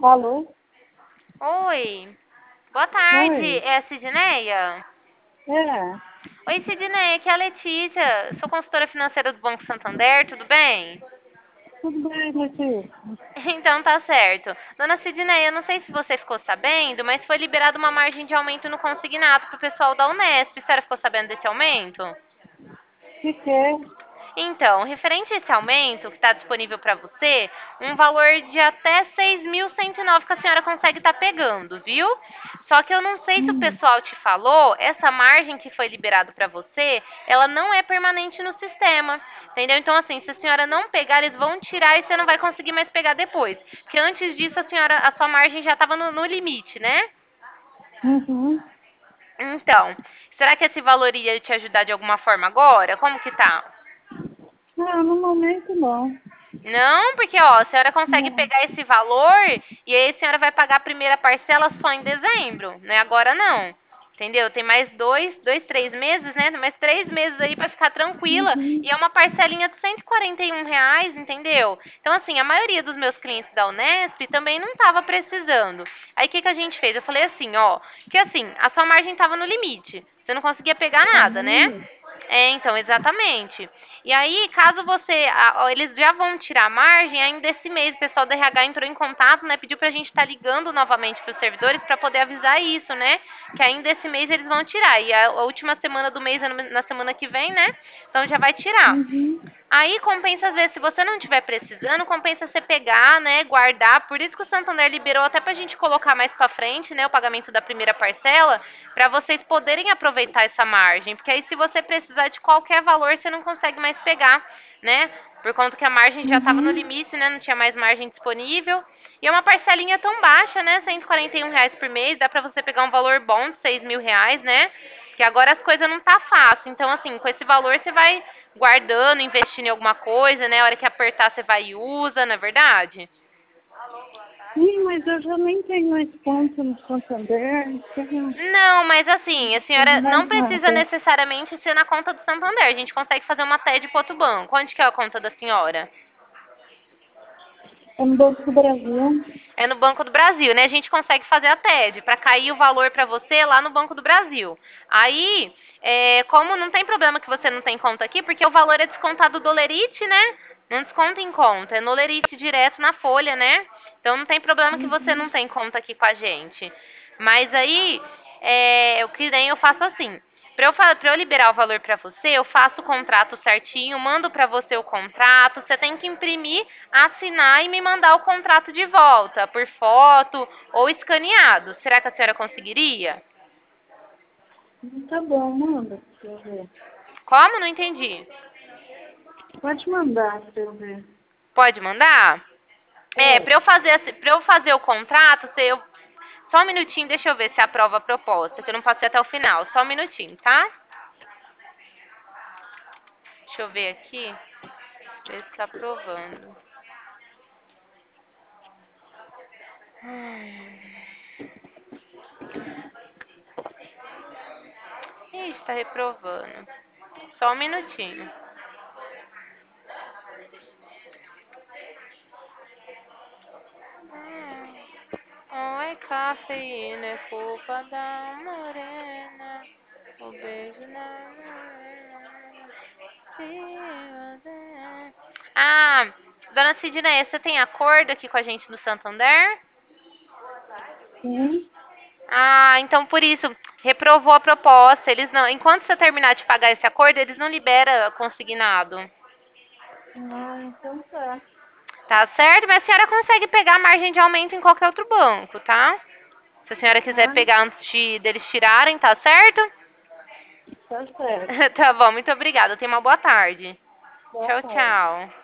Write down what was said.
Alô? Oi, boa tarde, Oi? é a Sidneia? É, Oi, Sidneia, aqui é a Letícia, sou consultora financeira do Banco Santander, tudo bem? tudo bem, Letícia? Então tá certo. Dona Sidneia, eu não sei se você ficou sabendo, mas foi liberada uma margem de aumento no consignado pro pessoal da Unesp. A senhora ficou sabendo desse aumento? Fiquei. Então, referente a esse aumento que está disponível para você, um valor de até 6.109 que a senhora consegue estar pegando, viu? Só que eu não sei se o Hum, pessoal te falou, essa margem que foi liberado para você, ela não é permanente no sistema, entendeu? Então, assim, se a senhora não pegar, eles vão tirar e você não vai conseguir mais pegar depois. Porque antes disso, a sua margem já estava no limite, né? uhum. Então, será que esse valor ia te ajudar de alguma forma agora? Como que tá? Não, no momento não. Não, porque ó, a senhora consegue Não. pegar esse valor e aí a senhora vai pagar a primeira parcela só em dezembro, né? Agora não. Entendeu? Tem mais dois, 3 meses, né? Mais 3 meses aí pra ficar tranquila. Uhum, E é uma parcelinha de R$ 141, entendeu? Então, assim, a maioria dos meus clientes da Unesp também não tava precisando. Aí, o que que a gente fez? Eu falei assim, ó, que assim, a sua margem tava no limite. Você não conseguia pegar tá nada, no né? limite. É, então, exatamente. E aí, caso você, ó, eles já vão tirar a margem, ainda esse mês o pessoal da RH entrou em contato, né, pediu pra gente estar ligando novamente para os servidores para poder avisar isso, né, que ainda esse mês eles vão tirar. E a última semana do mês é na semana que vem, né, então já vai tirar. Uhum, Aí compensa, às vezes, se você não estiver precisando, compensa você pegar, né, guardar. Por isso que o Santander liberou até pra gente colocar mais pra frente, né, o pagamento da primeira parcela, pra vocês poderem aproveitar essa margem. Porque aí se você precisar de qualquer valor, você não consegue mais pegar, né? Por conta que a margem já estava no uhum. limite, né, não tinha mais margem disponível. E é uma parcelinha tão baixa, né, R$ 141 por mês, dá pra você pegar um valor bom de R$ 6.000, né? Que agora as coisas não tá fácil. Então, assim, com esse valor você vai guardando, investindo em alguma coisa, né? A hora que apertar você vai e usa, não é verdade? Sim, mas eu já nem tenho mais ponto no Santander. Tenho, Não, mas assim, a tenho senhora não mais precisa nada. necessariamente ser na conta do Santander. A gente consegue fazer uma TED para outro banco. Onde que é a conta da senhora? É no Banco do Brasil. É no Banco do Brasil, né? A gente consegue fazer a TED para cair o valor para você lá no Banco do Brasil. Aí, como não tem problema que você não tem conta aqui, porque o valor é descontado do Lerite, né? Não desconta em conta, é no Lerite direto na folha, né? Então não tem problema que você não Uhum, tem conta aqui com a gente. Mas aí, o que nem eu faço assim. Para eu liberar o valor para você, eu faço o contrato certinho, mando para você o contrato. Você tem que imprimir, assinar e me mandar o contrato de volta, por foto ou escaneado. Será que a senhora conseguiria? tá bom, manda pra eu ver. Como? Não entendi. Pode mandar pra eu ver. Pode mandar? Pode. Para eu fazer o contrato, só um minutinho, deixa eu ver se aprova a proposta, que eu não passei até o final. Só um minutinho, tá? Deixa eu ver aqui, ver se tá aprovando. Ixi, tá reprovando. Só um minutinho. Oi, cafeína, é culpa da morena. O beijo na morena. Ah, dona Sidneia, você tem acordo aqui com a gente do Santander? Sim. Ah, então por isso, reprovou a proposta. Eles não, enquanto você terminar de pagar esse acordo, eles não liberam consignado. Ah, então tá. Tá certo? Mas a senhora consegue pegar a margem de aumento em qualquer outro banco, tá? Se a senhora quiser Ah, pegar antes deles tirarem, tá certo? tá certo. Tá bom, muito obrigada. Tenha uma boa tarde. Boa Tchau, tarde. tchau.